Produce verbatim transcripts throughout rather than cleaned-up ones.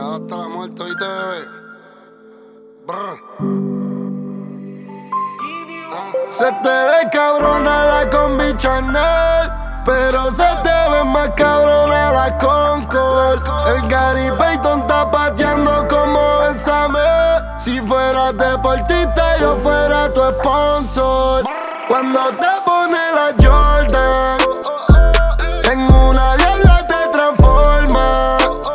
Real hasta la muerte, ¿oíste, bebé? Brr. Ah. Se te ve cabrona la combi Chanel, pero se te ve más cabrona la Concord. El Gary Payton está pateando como Benzame. Si fueras deportista, yo fuera tu sponsor. Cuando te pones la Jordan, en una diabla te transforma.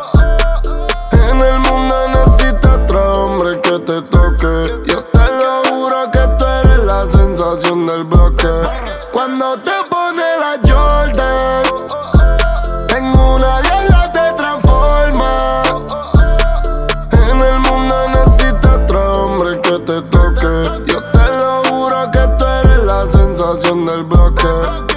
En el mundo necesitas otro hombre que te toque. Yo te lo juro que tú eres la sensación del bloque. Cuando te pones la Jordan, en una diabla te transforma. En el mundo necesitas otro hombre que te toque. Yo te lo juro que tú eres la sensación del bloque.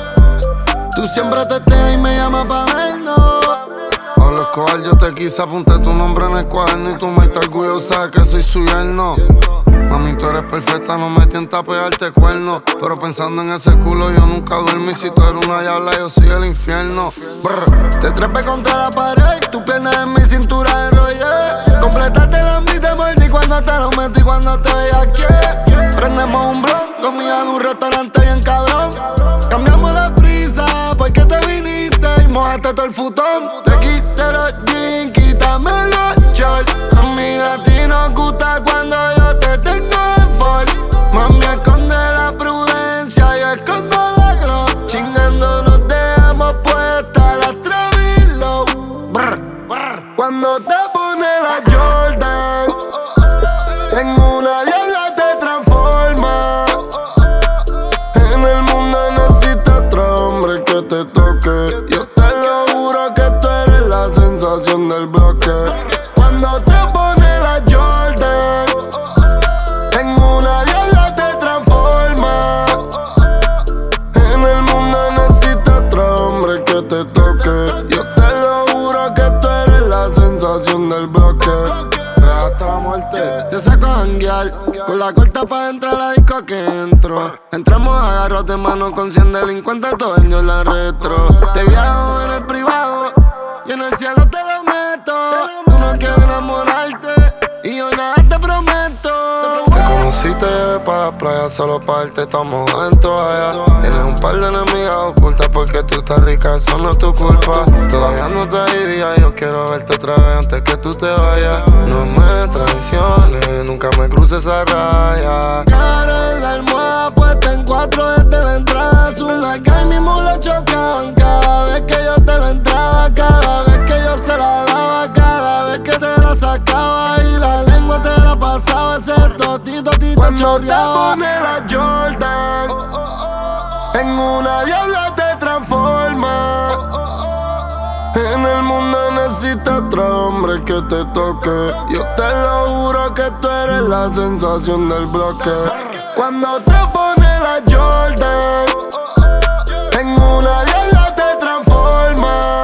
Tú siempre te teas y me llamas pa' vernos. Pablo Escobar, yo te quise, apunté tu nombre en el cuaderno. Y tú me estás orgullosa de que soy su yerno. Mami, tú eres perfecta, no me tientas a pegarte cuernos. Pero pensando en ese culo yo nunca duermo. Y si tú eres una diabla, yo soy el infierno. Brr. Te trepé contra la pared, tu pierna en mi cintura enrollé. Completaste la mitad, mordí cuando te lo metí, cuando te veía aquí. Prendemos un blunt, comida de un restaurante bien cabrón. Cambiamos la prisa, porque te viniste y mojaste todo el futón. Te quité los jeans, quítame los shorts. Amiga, a ti nos gusta cuando yo te tengo en fall. Mami, esconde la prudencia, yo escondo la glow. Chingando nos dejamos puesta la Travilo. Cuando te pones la Jordan, en una diabla te transforma. En el mundo necesitas otro hombre que te toque. Yo te lo juro que tú eres la sensación del bloque. Cuando te pones la Jordan, en una diabla te transforma. En el mundo necesitas otro hombre que te toque. Yo te lo juro que tú eres la sensación del bloque. Hasta la muerte. Te saco a janguear, con la corta pa' entrar a la disco que entro. Entramos agarros de mano con cien delincuentes, todo el día la retro. Te viajo en el privado y en el cielo te lo meto. Tú no quieres enamorarte y yo nada te prometo. Te conocí, te llevé para la playa solo para verte, estamos en toalla. Tienes un par de enemigas ocultas porque tú estás rica, eso no es tu culpa. Todavía no te di día, yo quiero verte otra vez antes que tú te vayas. No me traiciones, nunca me cruces esa raya. Cara en la almohada puesta en cuatro desde la entrada. Una que ahí mismo lo chocaban cada vez que yo te la entraba. Cada vez que yo se la daba, cada vez que te la sacaba y la lengua te la pasaba. Ese totito, tito cuando choreaba. Te pones la Jordan, en una diabla te transforma. En el mundo necesitas otro hombre que te toque. Yo te lo juro que tú eres la sensación del bloque. Cuando te pones la Jordan, en una diabla te transforma.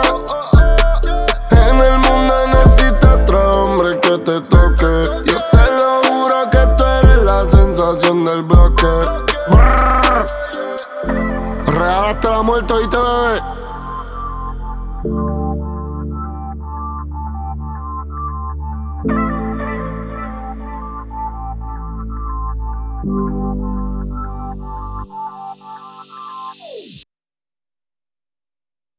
En el mundo necesitas otro hombre que te toque. Yo te lo juro que tú eres la sensación del bloque. Brrr. Real hasta la muerte, ¿oíste?